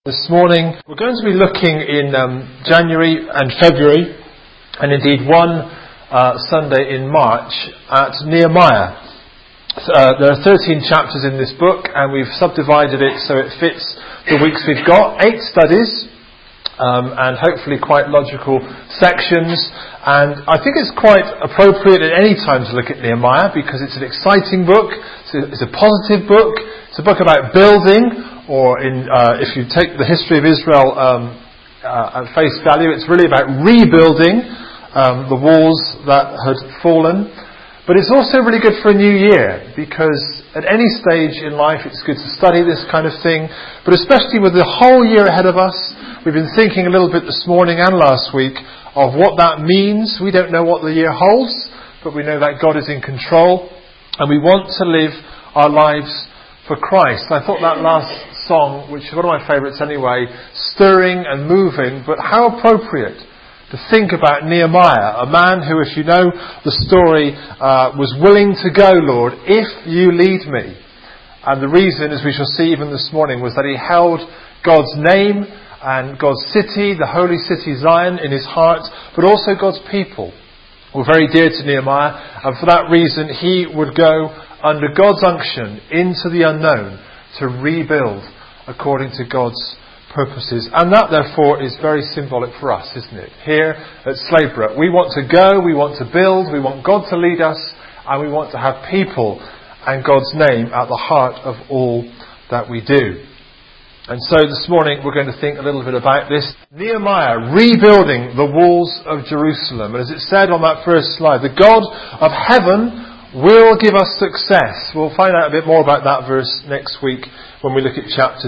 This morning we're going to be looking in January and February and indeed one Sunday in March at Nehemiah. There are 13 chapters in this book and we've subdivided it so it fits the weeks we've got. 8 studies and hopefully quite logical sections, and I think it's quite appropriate at any time to look at Nehemiah because it's an exciting book, it's a positive book, it's a book about building. Or if you take the history of Israel at face value, it's really about rebuilding the walls that had fallen. But it's also really good for a new year, because at any stage in life it's good to study this kind of thing. But especially with the whole year ahead of us, we've been thinking a little bit this morning and last week of what that means. We don't know what the year holds, but we know that God is in control, and we want to live our lives for Christ. I thought that last song, which is one of my favourites anyway, stirring and moving, but how appropriate to think about Nehemiah, a man who, if you know the story, was willing to go, Lord, if you lead me. And the reason, as we shall see even this morning, was that he held God's name and God's city, the holy city Zion, in his heart, but also God's people were very dear to Nehemiah, and for that reason he would go under God's unction into the unknown to rebuild according to God's purposes. And that therefore is very symbolic for us, isn't it? Here at Slaveborough, we want to go, we want to build, we want God to lead us, and we want to have people and God's name at the heart of all that we do. And so this morning we're going to think a little bit about this. Nehemiah rebuilding the walls of Jerusalem. And as it said on that first slide, the God of heaven will give us success. We'll find out a bit more about that verse next week when we look at chapter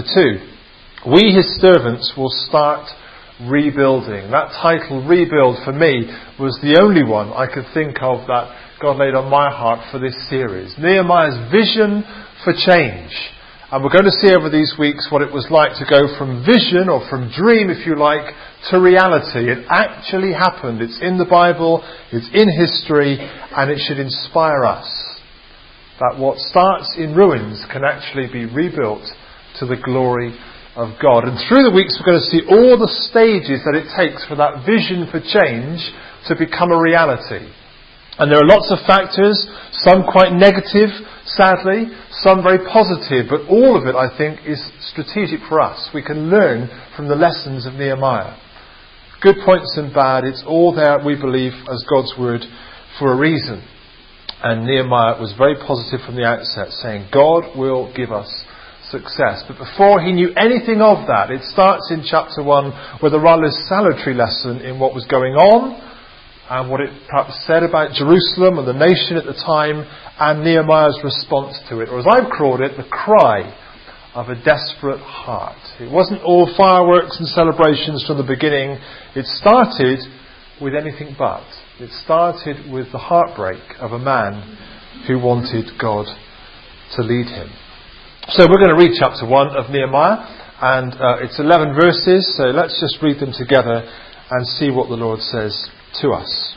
2. We, his servants, will start rebuilding. That title, Rebuild, for me, was the only one I could think of that God laid on my heart for this series. Nehemiah's vision for change. And we're going to see over these weeks what it was like to go from vision, or from dream, if you like, to reality. It actually happened. It's in the Bible, it's in history, and it should inspire us that what starts in ruins can actually be rebuilt to the glory of God. And through the weeks we're going to see all the stages that it takes for that vision for change to become a reality. And there are lots of factors, some quite negative, sadly, some very positive, but all of it, I think, is strategic for us. We can learn from the lessons of Nehemiah. Good points and bad, it's all there, we believe, as God's word for a reason. And Nehemiah was very positive from the outset, saying, God will give us success. But before he knew anything of that, it starts in chapter 1 with a rather salutary lesson in what was going on, and what it perhaps said about Jerusalem and the nation at the time, and Nehemiah's response to it, or as I've called it, the cry of a desperate heart. It wasn't all fireworks and celebrations from the beginning. It started with anything but. It started with the heartbreak of a man who wanted God to lead him. So we're going to read chapter 1 of Nehemiah, and it's 11 verses, so let's just read them together and see what the Lord says to us.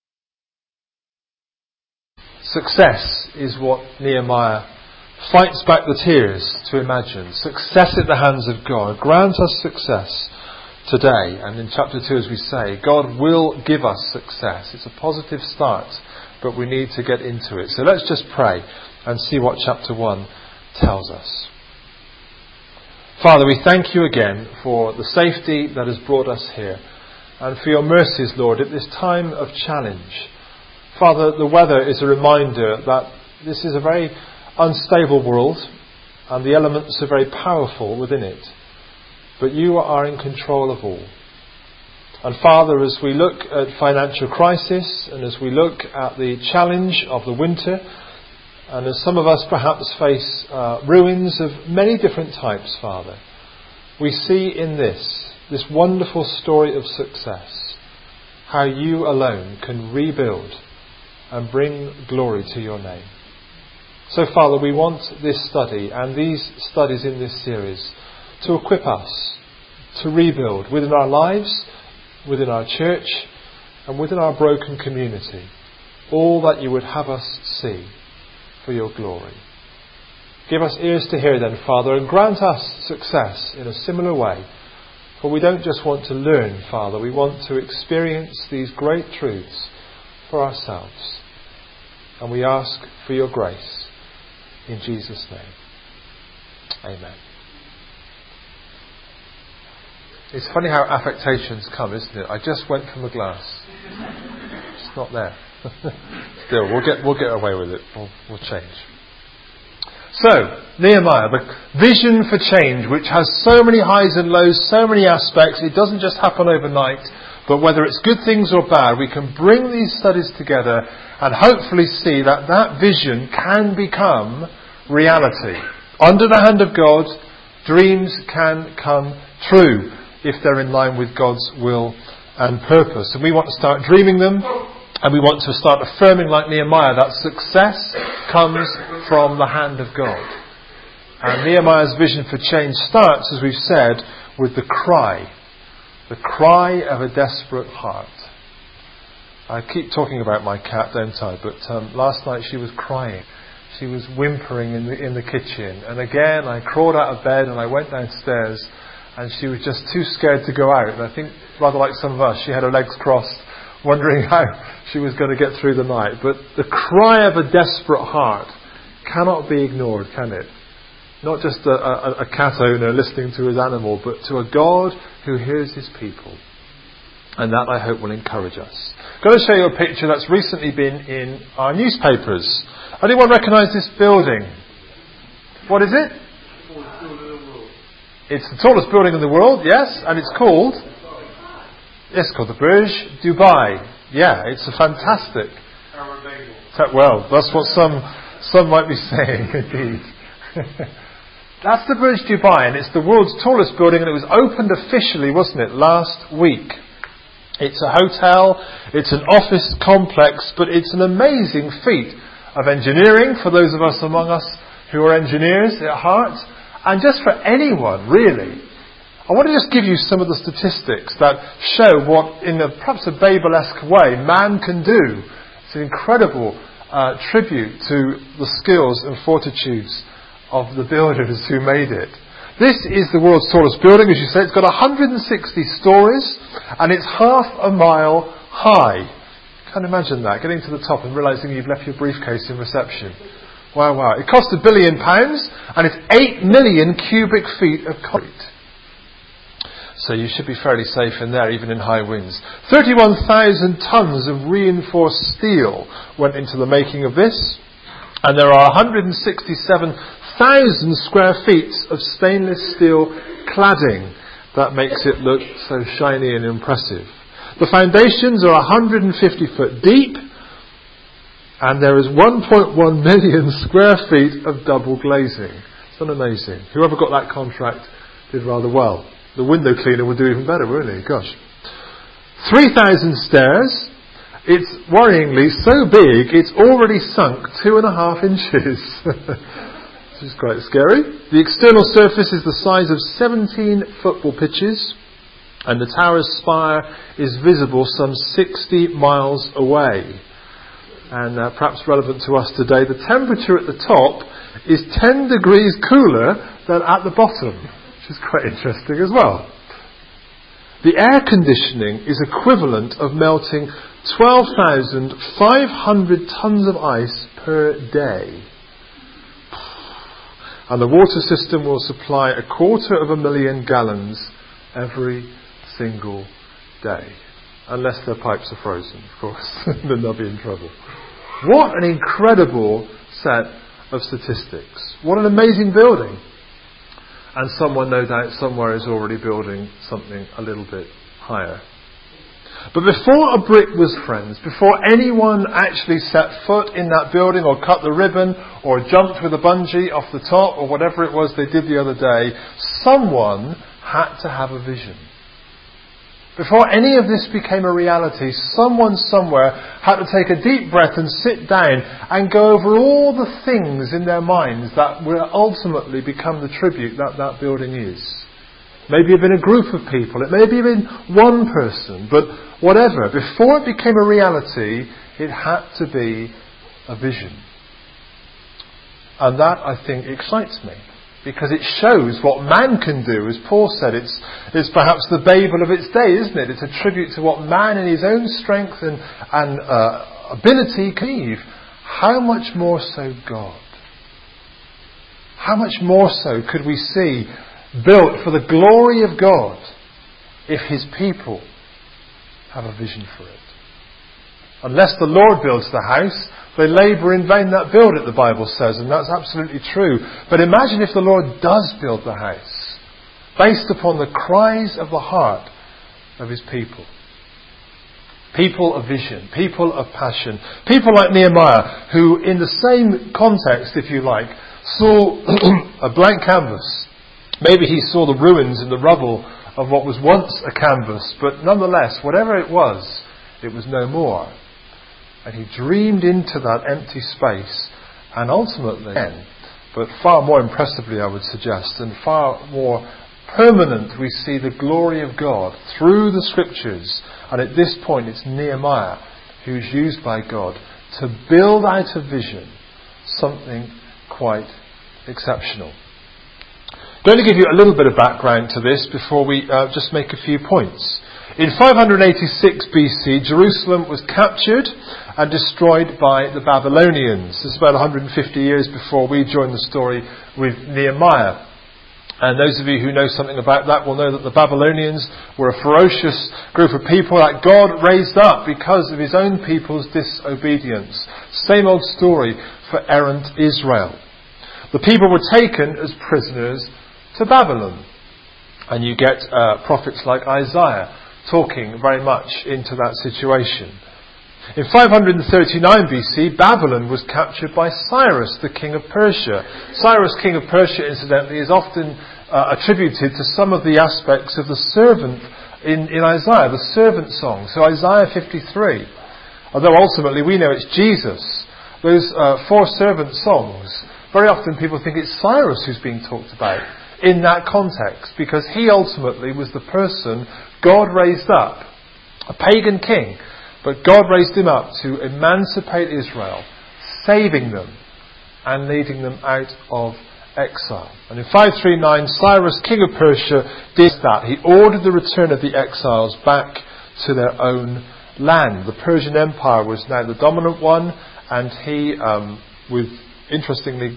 Success is what Nehemiah fights back the tears to imagine. Success at the hands of God. Grant us success today. And in chapter 2, as we say, God will give us success. It's a positive start, but we need to get into it. So let's just pray and see what chapter 1 tells us. Father, we thank you again for the safety that has brought us here, and for your mercies, Lord, at this time of challenge. Father, the weather is a reminder that this is a very unstable world, and the elements are very powerful within it. But you are in control of all. And Father, as we look at financial crisis, and as we look at the challenge of the winter, and as some of us perhaps face ruins of many different types, Father, we see in this wonderful story of success, how you alone can rebuild and bring glory to your name. So, Father, we want this study and these studies in this series to equip us to rebuild within our lives, within our church, and within our broken community, all that you would have us see for your glory. Give us ears to hear then, Father, and grant us success in a similar way. For we don't just want to learn, Father, we want to experience these great truths for ourselves. And we ask for your grace in Jesus' name. Amen. It's funny how affectations come, isn't it? I just went from a glass. It's not there. Still, we'll get away with it. We'll change. So, Nehemiah, the vision for change, which has so many highs and lows, so many aspects. It doesn't just happen overnight, but whether it's good things or bad, we can bring these studies together and hopefully see that that vision can become reality. Under the hand of God, dreams can come true if they're in line with God's will and purpose. And we want to start dreaming them, and we want to start affirming, like Nehemiah, that success comes from the hand of God. And Nehemiah's vision for change starts, as we've said, with the cry of a desperate heart. I keep talking about my cat, don't I? But last night she was crying. She was whimpering in the kitchen. And again, I crawled out of bed and I went downstairs, and she was just too scared to go out. And I think, rather like some of us, she had her legs crossed, wondering how she was going to get through the night. But the cry of a desperate heart cannot be ignored, can it? Not just a cat owner listening to his animal, but to a God who hears his people. And that, I hope, will encourage us. I'm going to show you a picture that's recently been in our newspapers. Anyone recognise this building? What is it? It's the tallest building in the world, yes, and it's called the Burj Dubai. Yeah, it's a fantastic. Well, that's what some might be saying, indeed. That's the Burj Dubai, and it's the world's tallest building, and it was opened officially, wasn't it, last week. It's a hotel, it's an office complex, but it's an amazing feat of engineering for those of us among us who are engineers at heart. And just for anyone, really. I want to just give you some of the statistics that show what, in perhaps a Babel-esque way, man can do. It's an incredible tribute to the skills and fortitudes of the builders who made it. This is the world's tallest building, as you say. It's got 160 stories, and it's half a mile high. Can't imagine that, getting to the top and realising you've left your briefcase in reception. Wow. It cost £1 billion, and it's 8 million cubic feet of concrete. So you should be fairly safe in there, even in high winds. 31,000 tons of reinforced steel went into the making of this, and there are 167,000 square feet of stainless steel cladding that makes it look so shiny and impressive. The foundations are 150 foot deep, and there is 1.1 million square feet of double glazing. Isn't that amazing? Whoever got that contract did rather well. The window cleaner would do even better, wouldn't he? Gosh. 3,000 stairs. It's worryingly so big, it's already sunk 2.5 inches. Which is quite scary. The external surface is the size of 17 football pitches, and the tower's spire is visible some 60 miles away. And perhaps relevant to us today, the temperature at the top is 10 degrees cooler than at the bottom, which is quite interesting as well. The air conditioning is equivalent of melting 12,500 tons of ice per day. And the water system will supply 250,000 gallons every single day. Unless their pipes are frozen, of course. Then they'll be in trouble. What an incredible set of statistics. What an amazing building. And someone, no doubt, somewhere is already building something a little bit higher. But before a brick was, friends, before anyone actually set foot in that building or cut the ribbon or jumped with a bungee off the top or whatever it was they did the other day, someone had to have a vision. Before any of this became a reality, someone somewhere had to take a deep breath and sit down and go over all the things in their minds that will ultimately become the tribute that that building is. Maybe have been a group of people, it may have been one person, but whatever. Before it became a reality, it had to be a vision. And that, I think, excites me. Because it shows what man can do. As Paul said, it's perhaps the Babel of its day, isn't it? It's a tribute to what man in his own strength and ability can achieve. How much more so God? How much more so could we see built for the glory of God if his people have a vision for it? Unless the Lord builds the house, they labour in vain that build it, the Bible says, and that's absolutely true. But imagine if the Lord does build the house, based upon the cries of the heart of his people. People of vision, people of passion, people like Nehemiah, who in the same context, if you like, saw a blank canvas. Maybe he saw the ruins and the rubble of what was once a canvas, but nonetheless, whatever it was no more. And he dreamed into that empty space, and ultimately, but far more impressively I would suggest, and far more permanent, we see the glory of God through the Scriptures. And at this point it's Nehemiah who's used by God to build out a vision, something quite exceptional. I'm going to give you a little bit of background to this before we just make a few points. In 586 BC, Jerusalem was captured and destroyed by the Babylonians. This is about 150 years before we join the story with Nehemiah. And those of you who know something about that will know that the Babylonians were a ferocious group of people that God raised up because of his own people's disobedience. Same old story for errant Israel. The people were taken as prisoners to Babylon. And you get prophets like Isaiah talking very much into that situation. In 539 BC, Babylon was captured by Cyrus, the king of Persia. Cyrus, king of Persia, incidentally, is often attributed to some of the aspects of the servant in Isaiah, the servant song. So Isaiah 53, although ultimately we know it's Jesus, those four servant songs, very often people think it's Cyrus who's being talked about in that context, because he ultimately was the person God raised up, a pagan king. But God raised him up to emancipate Israel, saving them and leading them out of exile. And in 539, Cyrus, king of Persia, did that. He ordered the return of the exiles back to their own land. The Persian Empire was now the dominant one, and he, with interestingly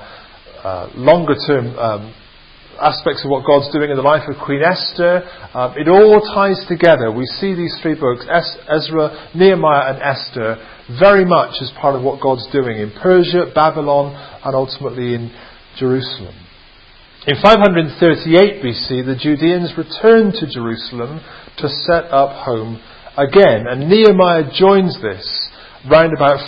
longer term aspects of what God's doing in the life of Queen Esther. It all ties together. We see these three books, Ezra, Nehemiah and Esther, very much as part of what God's doing in Persia, Babylon and ultimately in Jerusalem. In 538 BC, the Judeans returned to Jerusalem to set up home again. And Nehemiah joins this round about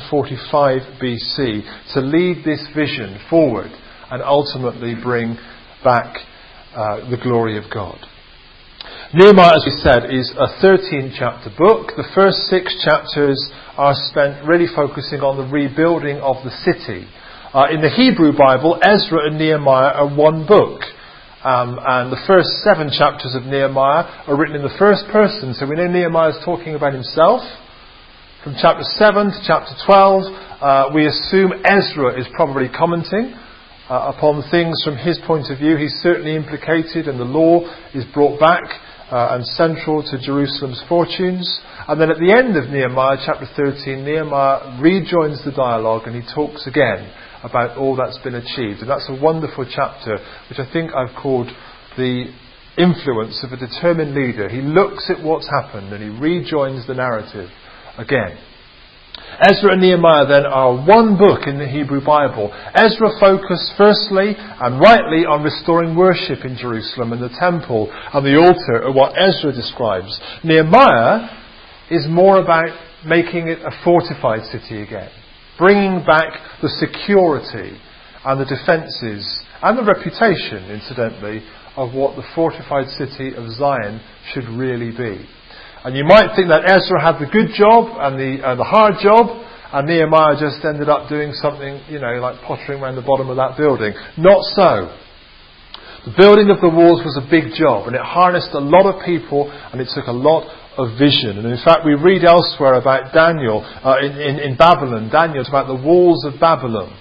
445 BC to lead this vision forward and ultimately bring back the glory of God. Nehemiah, as we said, is a 13-chapter book. The first 6 chapters are spent really focusing on the rebuilding of the city. In the Hebrew Bible, Ezra and Nehemiah are one book. And the first 7 chapters of Nehemiah are written in the first person. So we know Nehemiah is talking about himself. From chapter 7 to chapter 12, we assume Ezra is probably commenting upon things from his point of view. He's certainly implicated, and the law is brought back and central to Jerusalem's fortunes. And then at the end of Nehemiah, chapter 13, Nehemiah rejoins the dialogue and he talks again about all that's been achieved. And that's a wonderful chapter, which I think I've called the influence of a determined leader. He looks at what's happened and he rejoins the narrative again. Ezra and Nehemiah then are one book in the Hebrew Bible. Ezra focused firstly and rightly on restoring worship in Jerusalem, and the temple and the altar are what Ezra describes. Nehemiah is more about making it a fortified city again, bringing back the security and the defences and the reputation, incidentally, of what the fortified city of Zion should really be. And you might think that Ezra had the good job and the hard job, and Nehemiah just ended up doing something, like pottering around the bottom of that building. Not so. The building of the walls was a big job, and it harnessed a lot of people, and it took a lot of vision. And in fact, we read elsewhere about Daniel in Babylon. Daniel's about the walls of Babylon.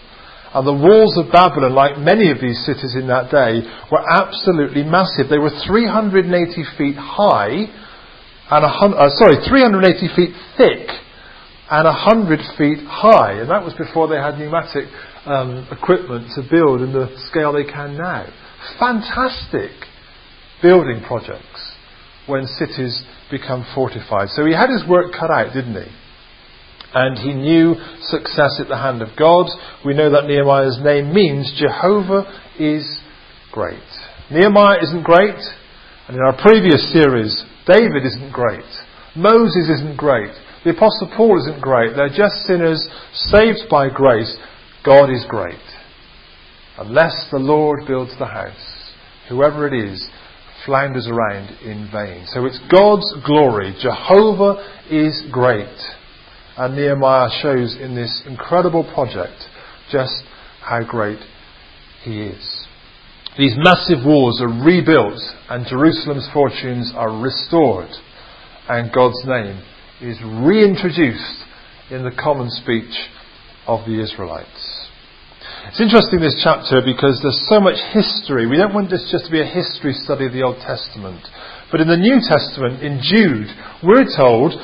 And the walls of Babylon, like many of these cities in that day, were absolutely massive. They were 380 feet high, and 380 feet thick, and 100 feet high. And that was before they had pneumatic equipment to build in the scale they can now. Fantastic building projects when cities become fortified. So he had his work cut out, didn't he? And he knew success at the hand of God. We know that Nehemiah's name means Jehovah is great. Nehemiah isn't great. And in our previous series, David isn't great. Moses isn't great. The Apostle Paul isn't great. They're just sinners saved by grace. God is great. Unless the Lord builds the house, whoever it is flounders around in vain. So it's God's glory. Jehovah is great. And Nehemiah shows in this incredible project just how great he is. These massive walls are rebuilt and Jerusalem's fortunes are restored. And God's name is reintroduced in the common speech of the Israelites. It's interesting, this chapter, because there's so much history. We don't want this just to be a history study of the Old Testament. But in the New Testament, in Jude, we're told,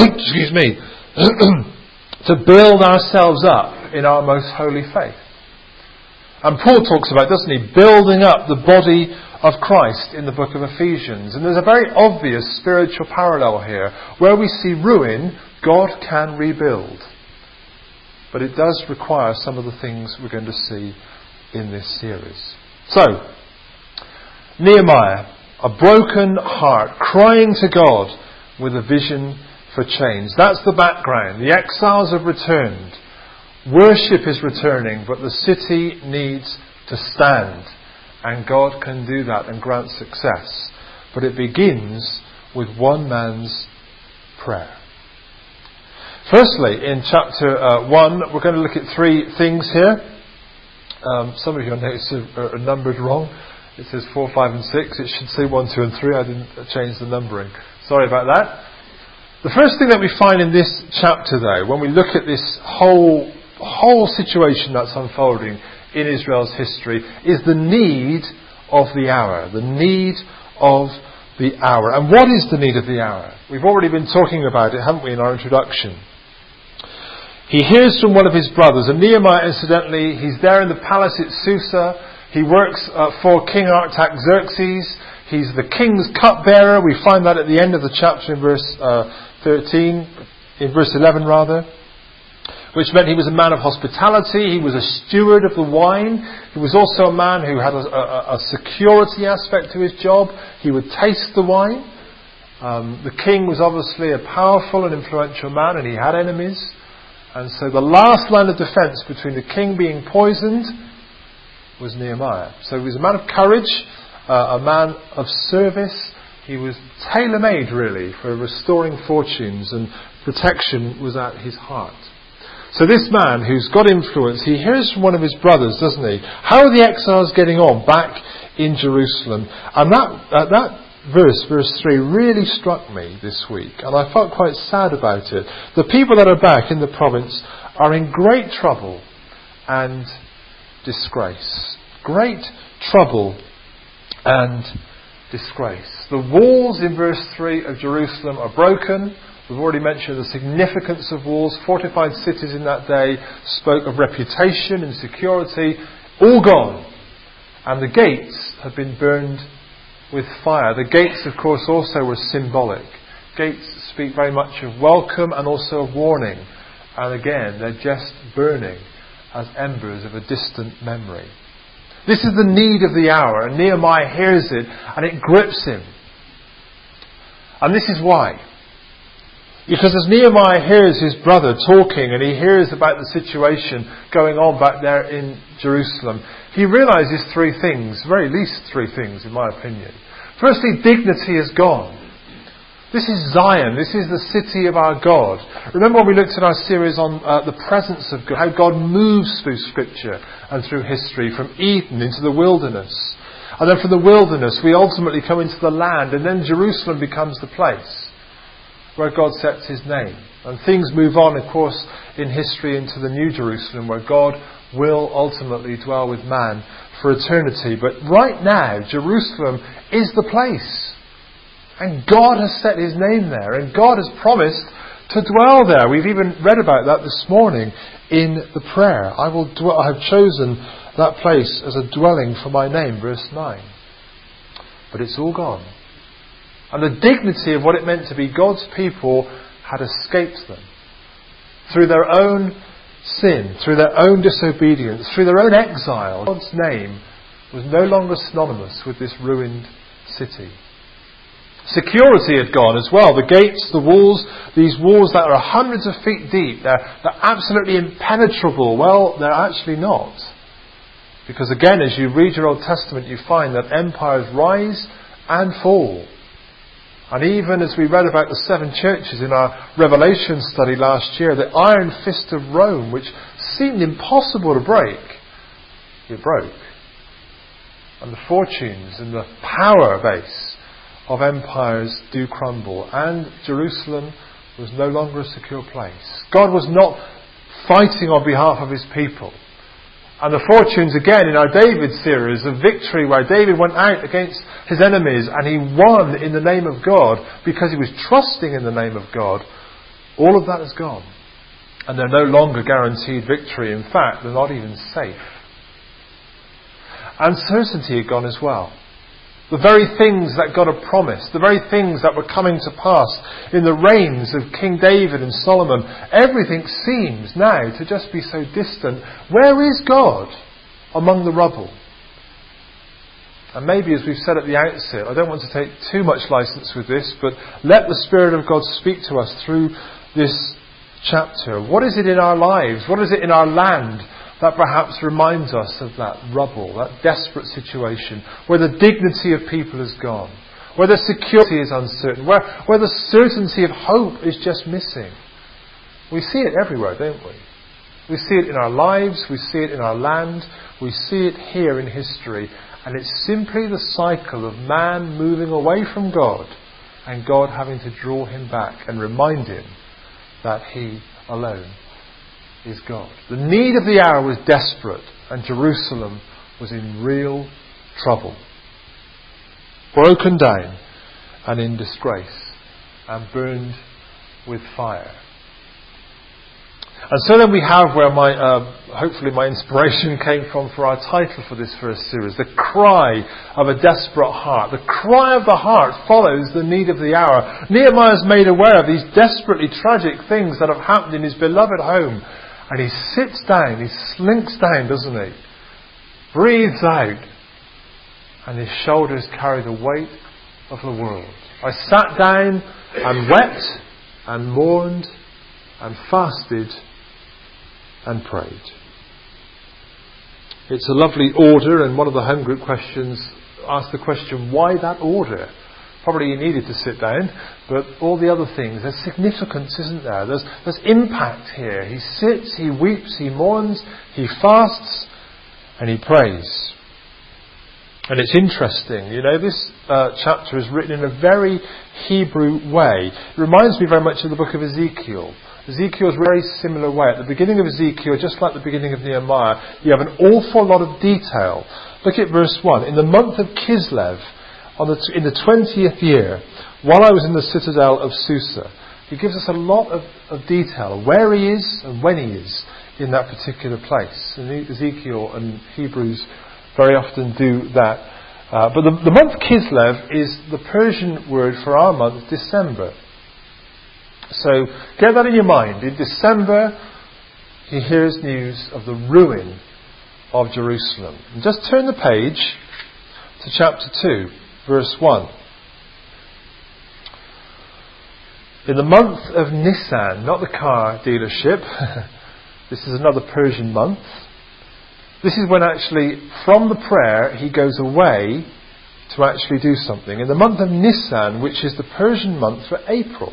to build ourselves up in our most holy faith. And Paul talks about, doesn't he, building up the body of Christ in the book of Ephesians. And there's a very obvious spiritual parallel here. Where we see ruin, God can rebuild. But it does require some of the things we're going to see in this series. So, Nehemiah, a broken heart, crying to God with a vision for change. That's the background. The exiles have returned. Worship is returning, but the city needs to stand. And God can do that and grant success. But it begins with one man's prayer. Firstly, in chapter 1, we're going to look at three things here. Some of your notes are numbered wrong. It says 4, 5 and 6. It should say 1, 2 and 3. I didn't change the numbering. Sorry about that. The first thing that we find in this chapter, though, when we look at this whole situation that's unfolding in Israel's history, is the need of the hour. The need of the hour. And what is the need of the hour? We've already been talking about it, haven't we, in our introduction? He hears from one of his brothers, and Nehemiah, incidentally, he's there in the palace at Susa. He works for King Artaxerxes. He's the king's cupbearer. We find that at the end of the chapter in verse 11 rather. Which meant he was a man of hospitality. He was a steward of the wine. He was also a man who had a security aspect to his job. He would taste the wine. The king was obviously a powerful and influential man, and he had enemies. And so the last line of defence between the king being poisoned was Nehemiah. So he was a man of courage, a man of service. He was tailor-made, really, for restoring fortunes, and protection was at his heart. So this man who's got influence, he hears from one of his brothers, doesn't he? How are the exiles getting on back in Jerusalem? And that verse 3, really struck me this week, and I felt quite sad about it. The people that are back in the province are in great trouble and disgrace. Great trouble and disgrace. The walls in verse 3 of Jerusalem are broken. We've already mentioned the significance of walls. Fortified cities in that day spoke of reputation and security. All gone. And the gates have been burned with fire. The gates, of course, also were symbolic. Gates speak very much of welcome and also of warning. And again, they're just burning as embers of a distant memory. This is the need of the hour, and Nehemiah hears it, and it grips him. And this is why. Because as Nehemiah hears his brother talking, and he hears about the situation going on back there in Jerusalem, he realises three things, very least three things in my opinion. Firstly, dignity is gone. This is Zion. This is the city of our God. Remember when we looked at our series on the presence of God, how God moves through Scripture and through history from Eden into the wilderness. And then from the wilderness we ultimately come into the land, and then Jerusalem becomes the place where God sets his name. And things move on, of course, in history into the New Jerusalem, where God will ultimately dwell with man for eternity. But right now, Jerusalem is the place. And God has set his name there. And God has promised to dwell there. We've even read about that this morning in the prayer. I have chosen that place as a dwelling for my name, verse 9. But it's all gone. And the dignity of what it meant to be God's people had escaped them. Through their own sin, through their own disobedience, through their own exile, God's name was no longer synonymous with this ruined city. Security had gone as well. The gates, the walls, these walls that are hundreds of feet deep, they're absolutely impenetrable. Well, they're actually not. Because again, as you read your Old Testament, you find that empires rise and fall. And even as we read about the 7 churches in our Revelation study last year, the iron fist of Rome, which seemed impossible to break, it broke. And the fortunes and the power base of empires do crumble. And Jerusalem was no longer a secure place. God was not fighting on behalf of his people. And the fortunes again in our David series of victory, where David went out against his enemies and he won in the name of God because he was trusting in the name of God, all of that is gone. And they're no longer guaranteed victory. In fact, they're not even safe. Uncertainty had gone as well. The very things that God had promised, the very things that were coming to pass in the reigns of King David and Solomon, everything seems now to just be so distant. Where is God among the rubble? And maybe, as we've said at the outset, I don't want to take too much license with this, but let the Spirit of God speak to us through this chapter. What is it in our lives? What is it in our land that perhaps reminds us of that rubble, that desperate situation, where the dignity of people is gone, where the security is uncertain, where the certainty of hope is just missing? We see it everywhere, don't we? We see it in our lives, we see it in our land, we see it here in history, and it's simply the cycle of man moving away from God and God having to draw him back and remind him that he alone is God. The need of the hour was desperate, and Jerusalem was in real trouble. Broken down and in disgrace and burned with fire. And so then we have where hopefully my inspiration came from for our title for this first series. The cry of a desperate heart. The cry of the heart follows the need of the hour. Nehemiah is made aware of these desperately tragic things that have happened in his beloved home. And he sits down, he slinks down, doesn't he? Breathes out. And his shoulders carry the weight of the world. I sat down and wept and mourned and fasted and prayed. It's a lovely order, and one of the home group questions asked the question, why that order? Probably he needed to sit down, but all the other things, there's significance, isn't there? There's impact here. He sits, he weeps, he mourns, he fasts, and he prays. And it's interesting, this chapter is written in a very Hebrew way. It reminds me very much of the book of Ezekiel. Ezekiel's a very similar way. At the beginning of Ezekiel, just like the beginning of Nehemiah, you have an awful lot of detail. Look at verse 1. In the month of Kislev, in the 20th year, while I was in the citadel of Susa, he gives us a lot of detail, where he is and when he is in that particular place. And Ezekiel and Hebrews very often do that. But the month Kislev is the Persian word for our month, December. So get that in your mind. In December, he hears news of the ruin of Jerusalem. And just turn the page to chapter 2, verse 1. In the month of Nisan, not the car dealership, this is another Persian month. This is when actually, from the prayer, he goes away to actually do something. In the month of Nisan, which is the Persian month for April.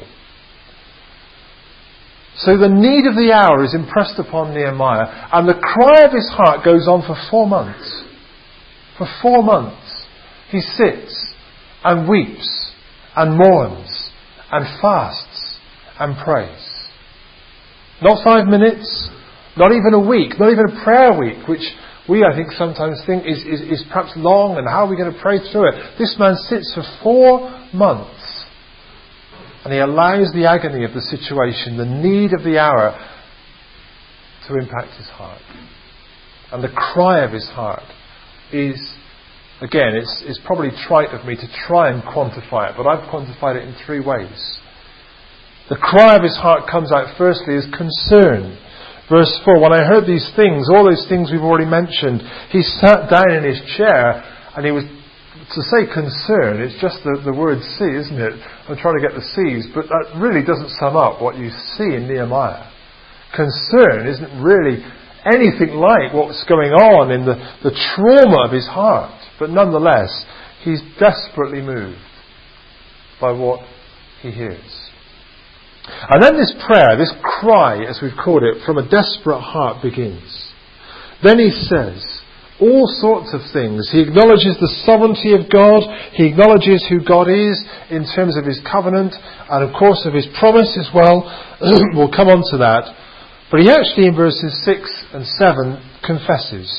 So the need of the hour is impressed upon Nehemiah, and the cry of his heart goes on for 4 months. For 4 months, he sits and weeps and mourns and fasts and prays. Not 5 minutes, Not even a week, not even a prayer week, which we, I think, sometimes think is perhaps long, and how are we going to pray through it? This man sits for 4 months, and he allows the agony of the situation, the need of the hour, to impact his heart. And the cry of his heart is, again, it's probably trite of me to try and quantify it, but I've quantified it in 3 ways. The cry of his heart comes out firstly as concern. Verse 4, when I heard these things, all those things we've already mentioned, he sat down in his chair, and he was, to say concern, it's just the word see, isn't it? I'm trying to get the C's, but that really doesn't sum up what you see in Nehemiah. Concern isn't really anything like what's going on in the trauma of his heart. But nonetheless, he's desperately moved by what he hears. And then this prayer, this cry, as we've called it, from a desperate heart begins. Then he says all sorts of things. He acknowledges the sovereignty of God. He acknowledges who God is in terms of his covenant and, of course, of his promise as well. We'll come on to that. But he actually, in verses 6 and 7, confesses.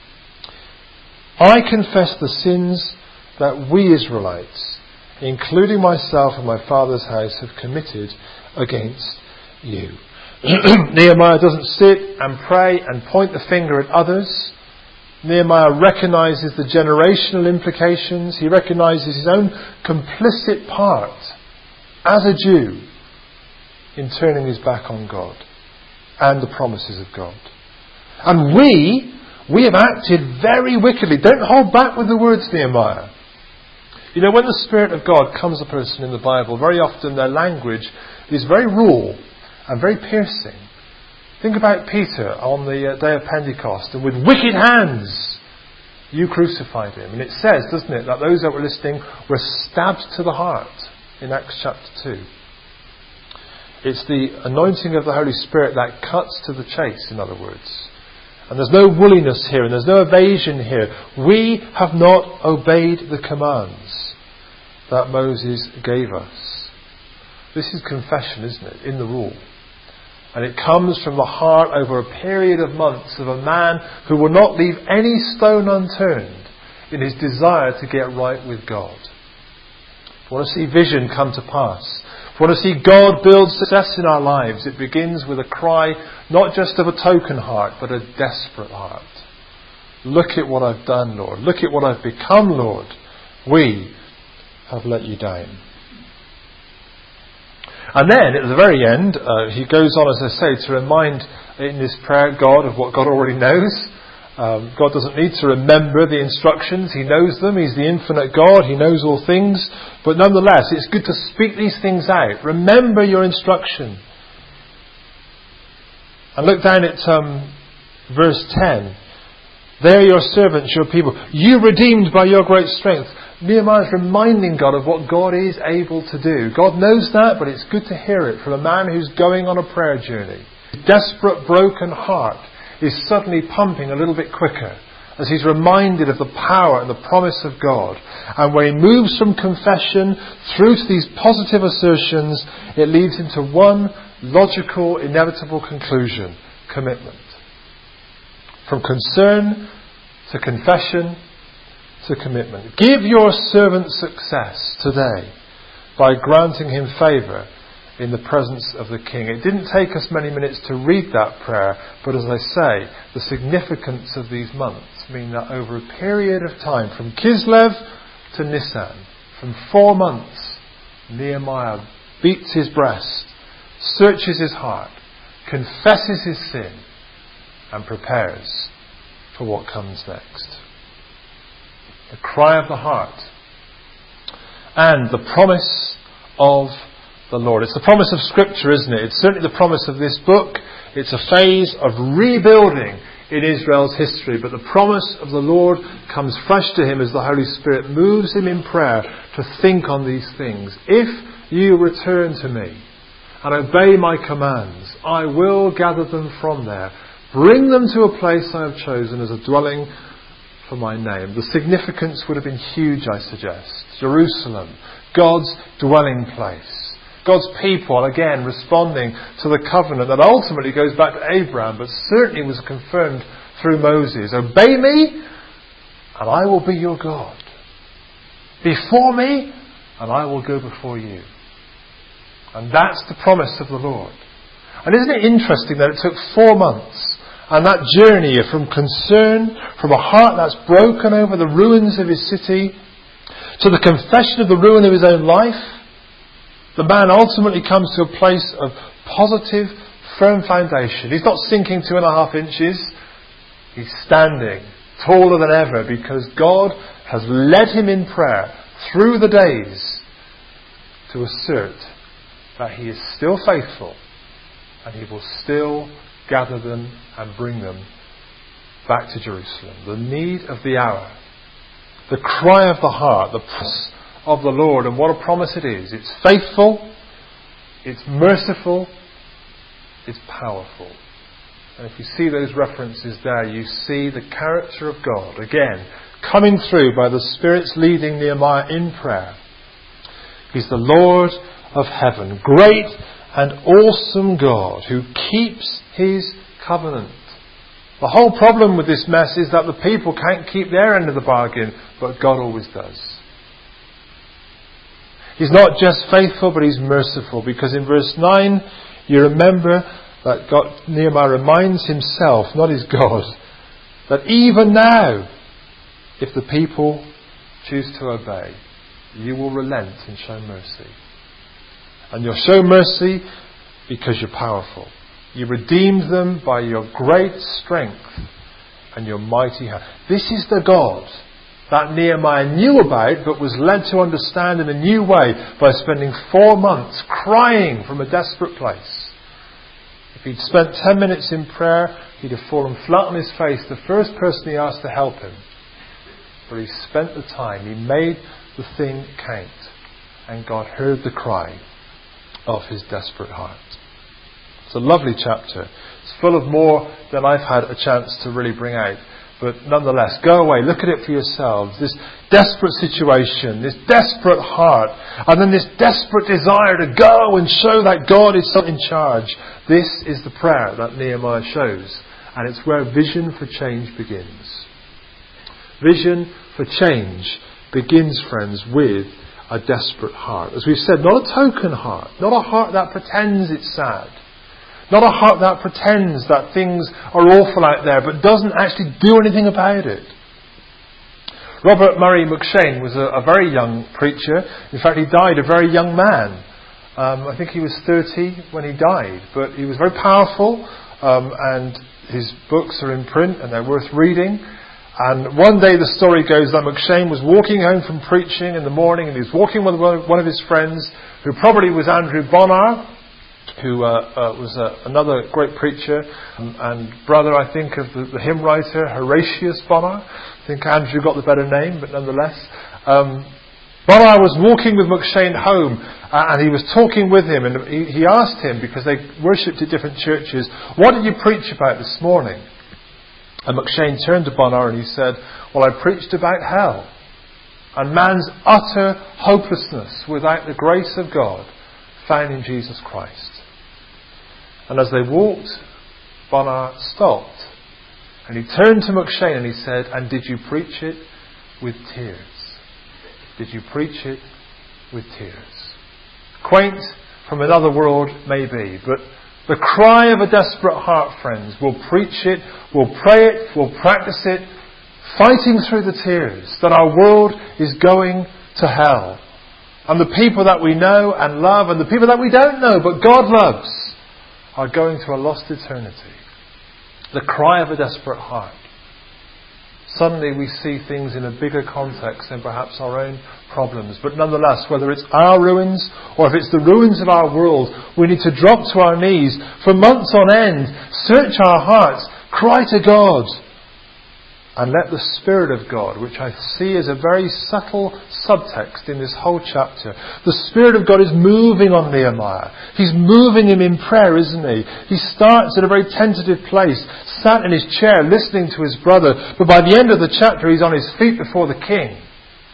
I confess the sins that we Israelites, including myself and my father's house, have committed against you. Nehemiah doesn't sit and pray and point the finger at others. Nehemiah recognises the generational implications. He recognises his own complicit part as a Jew in turning his back on God and the promises of God. And we have acted very wickedly. Don't hold back with the words, Nehemiah. You know, when the Spirit of God comes a person in the Bible, very often their language is very raw and very piercing. Think about Peter on the day of Pentecost, and with wicked hands you crucified him. And it says, doesn't it, that those that were listening were stabbed to the heart in Acts chapter 2. It's the anointing of the Holy Spirit that cuts to the chase, in other words. And there's no woolliness here, and there's no evasion here. We have not obeyed the commands that Moses gave us. This is confession, isn't it, in the rule. And it comes from the heart over a period of months of a man who will not leave any stone unturned in his desire to get right with God. If we want to see vision come to pass, if we want to see God build success in our lives, it begins with a cry not just of a token heart, but a desperate heart. Look at what I've done, Lord. Look at what I've become, Lord. We have let you down. And then, at the very end, he goes on, as I say, to remind in this prayer God of what God already knows. God doesn't need to remember the instructions. He knows them. He's the infinite God. He knows all things. But nonetheless, it's good to speak these things out. Remember your instruction. And look down at verse 10. They are your servants, your people. You redeemed by your great strength. Nehemiah is reminding God of what God is able to do. God knows that, but it's good to hear it from a man who's going on a prayer journey. His desperate, broken heart is suddenly pumping a little bit quicker as he's reminded of the power and the promise of God. And when he moves from confession through to these positive assertions, it leads into one logical, inevitable conclusion: commitment. From concern to confession to commitment. Give your servant success today by granting him favour in the presence of the king. It didn't take us many minutes to read that prayer, but as I say, the significance of these months mean that over a period of time, from Kislev to Nisan, from 4 months, Nehemiah beats his breast, searches his heart, confesses his sin, and prepares for what comes next. The cry of the heart and the promise of the Lord. It's the promise of Scripture, isn't it? It's certainly the promise of this book. It's a phase of rebuilding in Israel's history, but the promise of the Lord comes fresh to him as the Holy Spirit moves him in prayer to think on these things. If you return to me and obey my commands, I will gather them from there, bring them to a place I have chosen as a dwelling for my name. The significance would have been huge, I suggest. Jerusalem, God's dwelling place. God's people, again, responding to the covenant that ultimately goes back to Abraham, but certainly was confirmed through Moses. Obey me, and I will be your God. Before me, and I will go before you. And that's the promise of the Lord. And isn't it interesting that it took 4 months, and that journey from concern, from a heart that's broken over the ruins of his city, to the confession of the ruin of his own life, the man ultimately comes to a place of positive, firm foundation. He's not sinking 2.5 inches. He's standing taller than ever because God has led him in prayer through the days to assert that he is still faithful and he will still gather them and bring them back to Jerusalem. The need of the hour, the cry of the heart, the promise of the Lord, and what a promise it is. It's faithful, it's merciful, it's powerful. And if you see those references there, you see the character of God, again, coming through by the Spirit's leading Nehemiah in prayer. He's the Lord of heaven, great and awesome God who keeps his covenant. The whole problem with this mess is that the people can't keep their end of the bargain, but God always does. He's not just faithful, but he's merciful, because in verse 9, you remember that Nehemiah reminds himself, not his God, that even now, if the people choose to obey, you will relent and show mercy. And you'll show mercy because you're powerful. You redeemed them by your great strength and your mighty hand. This is the God that Nehemiah knew about, but was led to understand in a new way by spending 4 months crying from a desperate place. If he'd spent 10 minutes in prayer, he'd have fallen flat on his face, the first person he asked to help him. But he spent the time, he made the thing count, and God heard the cry of his desperate heart. It's a lovely chapter. It's full of more than I've had a chance to really bring out. But nonetheless, go away, look at it for yourselves. This desperate situation, this desperate heart, and then this desperate desire to go and show that God is still in charge. This is the prayer that Nehemiah shows. And it's where vision for change begins. Vision for change begins, friends, with a desperate heart. As we've said, not a token heart, not a heart that pretends it's sad. Not a heart that pretends that things are awful out there, but doesn't actually do anything about it. Robert Murray M'Cheyne was a very young preacher. In fact, he died a very young man. I think he was 30 when he died. But he was very powerful, and his books are in print and they're worth reading. And one day the story goes that M'Cheyne was walking home from preaching in the morning, and he was walking with one of his friends, who probably was Andrew Bonar, who was another great preacher and brother, I think, of the hymn writer Horatius Bonar. I think Andrew got the better name, but nonetheless. Bonar was walking with M'Cheyne home, and he was talking with him, and he asked him, because they worshipped at different churches, "What did you preach about this morning?" And M'Cheyne turned to Bonar and he said, "Well, I preached about hell and man's utter hopelessness without the grace of God found in Jesus Christ." And as they walked, Bonar stopped and he turned to M'Cheyne and he said, "And did you preach it with tears? Did you preach it with tears?" Quaint from another world, maybe, but the cry of a desperate heart, friends, we'll preach it, we'll pray it, we'll practice it, fighting through the tears that our world is going to hell. And the people that we know and love, and the people that we don't know but God loves, are going to a lost eternity. The cry of a desperate heart. Suddenly we see things in a bigger context than perhaps our own problems. But nonetheless, whether it's our ruins or if it's the ruins of our world, we need to drop to our knees for months on end, search our hearts, cry to God, and let the Spirit of God, which I see as a very subtle subtext in this whole chapter, the Spirit of God is moving on Nehemiah. He's moving him in prayer, isn't he? He starts at a very tentative place, sat in his chair listening to his brother, but by the end of the chapter he's on his feet before the king.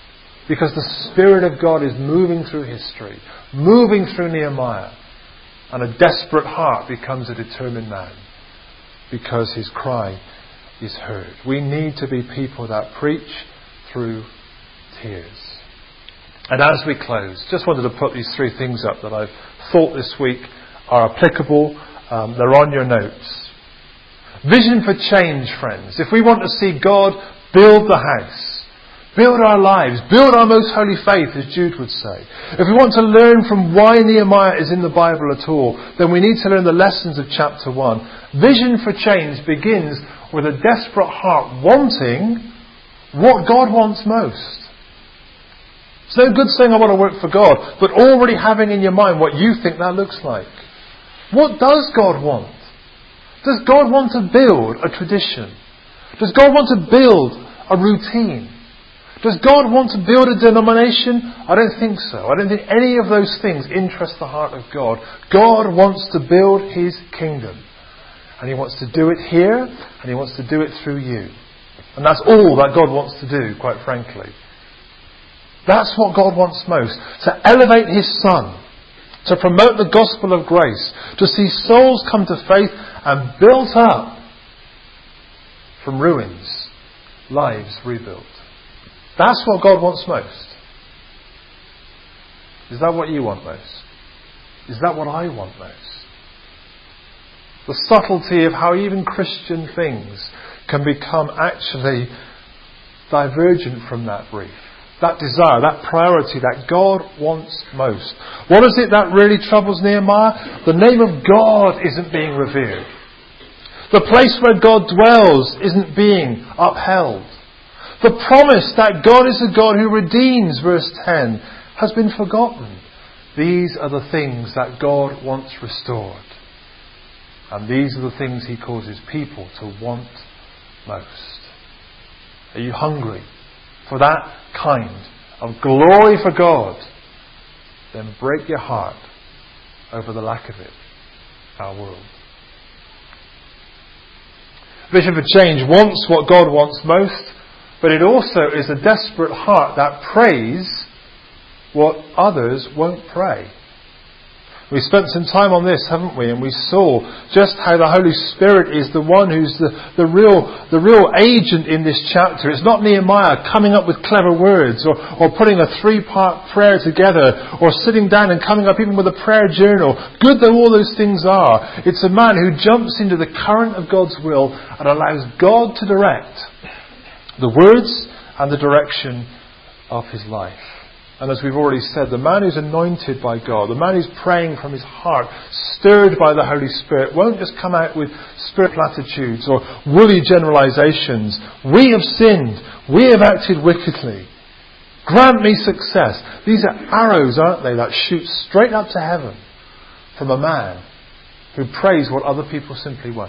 Because the Spirit of God is moving through history, moving through Nehemiah. And a desperate heart becomes a determined man because his cry is heard. We need to be people that preach through tears. And as we close, just wanted to put these 3 things up that I've thought this week are applicable. They're on your notes. Vision for change, friends. If we want to see God build the house, build our lives, build our most holy faith, as Jude would say. If we want to learn from why Nehemiah is in the Bible at all, then we need to learn the lessons of chapter 1. Vision for change begins with a desperate heart wanting what God wants most. It's no good saying I want to work for God, but already having in your mind what you think that looks like. What does God want? Does God want to build a tradition? Does God want to build a routine? Does God want to build a denomination? I don't think so. I don't think any of those things interest the heart of God. God wants to build His kingdom. And He wants to do it here, and He wants to do it through you. And that's all that God wants to do, quite frankly. That's what God wants most. To elevate His Son. To promote the gospel of grace. To see souls come to faith and built up from ruins. Lives rebuilt. That's what God wants most. Is that what you want most? Is that what I want most? The subtlety of how even Christian things can become actually divergent from that brief. That desire, that priority that God wants most. What is it that really troubles Nehemiah? The name of God isn't being revered. The place where God dwells isn't being upheld. The promise that God is a God who redeems, verse 10, has been forgotten. These are the things that God wants restored. And these are the things He causes people to want most. Are you hungry for that kind of glory for God? Then break your heart over the lack of it, our world. Vision for Change wants what God wants most, but it also is a desperate heart that prays what others won't pray. We spent some time on this, haven't we? And we saw just how the Holy Spirit is the one who's the real agent in this chapter. It's not Nehemiah coming up with clever words or putting a 3-part prayer together or sitting down and coming up even with a prayer journal. Good though all those things are, it's a man who jumps into the current of God's will and allows God to direct the words and the direction of his life. And as we've already said, the man who's anointed by God, the man who's praying from his heart, stirred by the Holy Spirit, won't just come out with spirit platitudes or woolly generalizations. We have sinned. We have acted wickedly. Grant me success. These are arrows, aren't they, that shoot straight up to heaven from a man who prays what other people simply won't.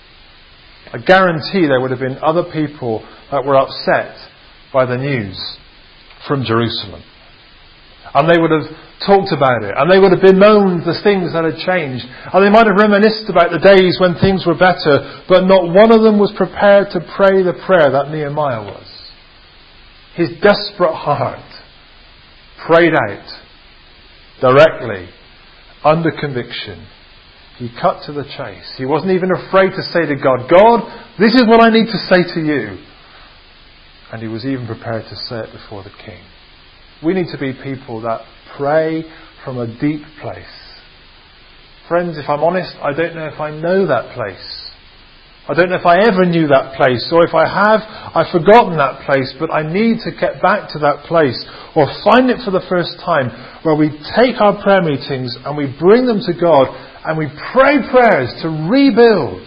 I guarantee there would have been other people that were upset by the news from Jerusalem. And they would have talked about it. And they would have bemoaned the things that had changed. And they might have reminisced about the days when things were better. But not one of them was prepared to pray the prayer that Nehemiah was. His desperate heart prayed out directly, under conviction. He cut to the chase. He wasn't even afraid to say to God, God, this is what I need to say to you. And he was even prepared to say it before the king. We need to be people that pray from a deep place. Friends, if I'm honest, I don't know if I know that place. I don't know if I ever knew that place, or if I have, I've forgotten that place, but I need to get back to that place, or find it for the first time, where we take our prayer meetings and we bring them to God, and we pray prayers to rebuild.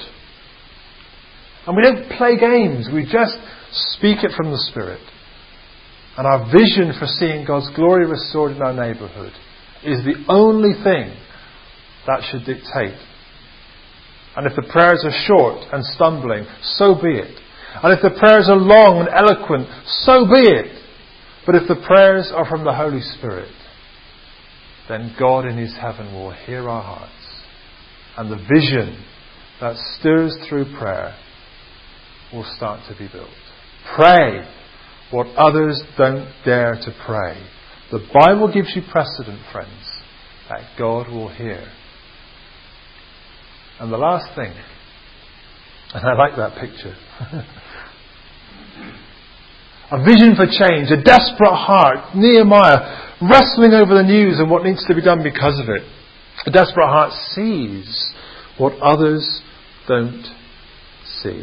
And we don't play games, we just speak it from the Spirit. And our vision for seeing God's glory restored in our neighbourhood is the only thing that should dictate. And if the prayers are short and stumbling, so be it. And if the prayers are long and eloquent, so be it. But if the prayers are from the Holy Spirit, then God in His heaven will hear our hearts. And the vision that stirs through prayer will start to be built. Pray what others don't dare to pray. The Bible gives you precedent, friends, that God will hear. And the last thing, and I like that picture, a vision for change, a desperate heart, Nehemiah wrestling over the news and what needs to be done because of it. A desperate heart sees what others don't see.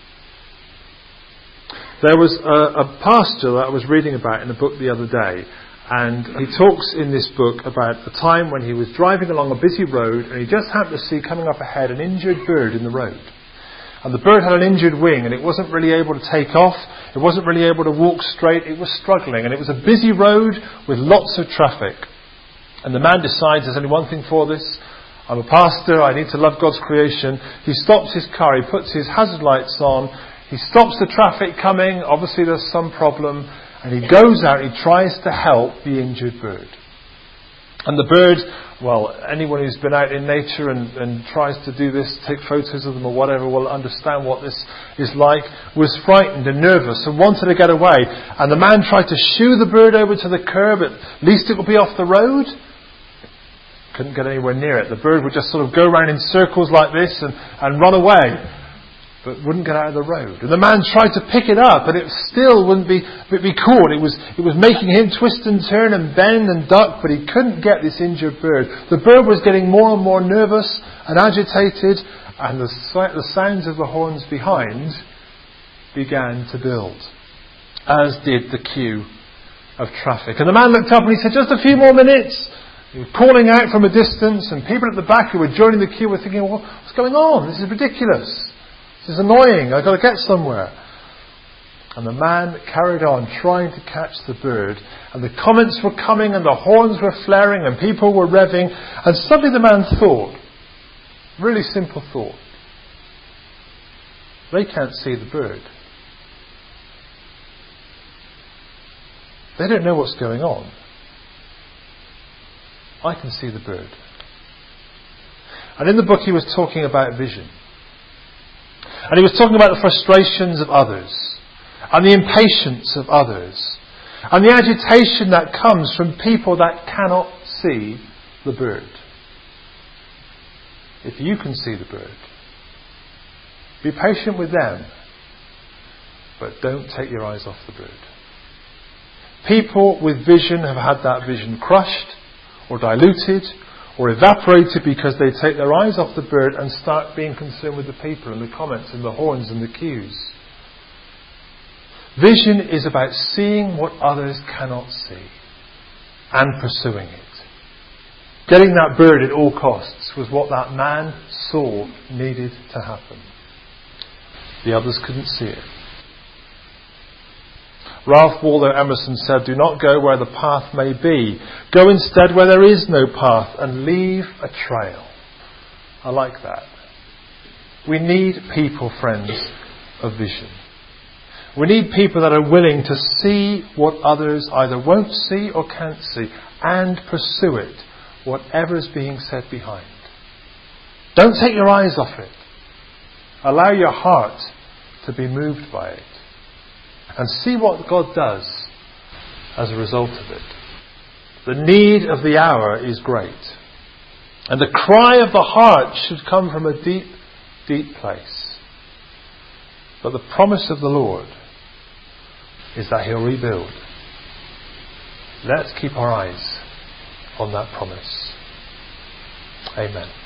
There was a pastor that I was reading about in a book the other day, and he talks in this book about a time when he was driving along a busy road and he just happened to see coming up ahead an injured bird in the road. And the bird had an injured wing and it wasn't really able to take off. It wasn't really able to walk straight. It was struggling, and it was a busy road with lots of traffic. And the man decides, there's only one thing for this. I'm a pastor. I need to love God's creation. He stops his car. He puts his hazard lights on. He stops the traffic coming. Obviously there's some problem. And he goes out. He tries to help the injured bird. And the bird, well, anyone who's been out in nature and tries to do this, take photos of them or whatever, will understand what this is like, was frightened and nervous and wanted to get away. And the man tried to shoo the bird over to the curb. At least it would be off the road. Couldn't get anywhere near it. The bird would just sort of go around in circles like this and run away, but wouldn't get out of the road. And the man tried to pick it up, and it still wouldn't be caught. It was making him twist and turn and bend and duck, but he couldn't get this injured bird. The bird was getting more and more nervous and agitated, and the sounds of the horns behind began to build, as did the queue of traffic. And the man looked up and he said, "Just a few more minutes." He was calling out from a distance, and people at the back who were joining the queue were thinking, "Well, what's going on? This is ridiculous. This is annoying. I've got to get somewhere." And the man carried on trying to catch the bird, and the comments were coming and the horns were flaring and people were revving, and suddenly the man thought, really simple thought, they can't see the bird. They don't know what's going on. I can see the bird. And in the book he was talking about vision. And he was talking about the frustrations of others, and the impatience of others, and the agitation that comes from people that cannot see the bird. If you can see the bird, be patient with them, but don't take your eyes off the bird. People with vision have had that vision crushed, or diluted, or evaporated because they take their eyes off the bird and start being concerned with the people and the comments and the horns and the cues. Vision is about seeing what others cannot see and pursuing it. Getting that bird at all costs was what that man saw needed to happen. The others couldn't see it. Ralph Waldo Emerson said, "Do not go where the path may be. Go instead where there is no path and leave a trail." I like that. We need people, friends, of vision. We need people that are willing to see what others either won't see or can't see and pursue it, whatever is being said behind. Don't take your eyes off it. Allow your heart to be moved by it. And see what God does as a result of it. The need of the hour is great. And the cry of the heart should come from a deep, deep place. But the promise of the Lord is that He'll rebuild. Let's keep our eyes on that promise. Amen.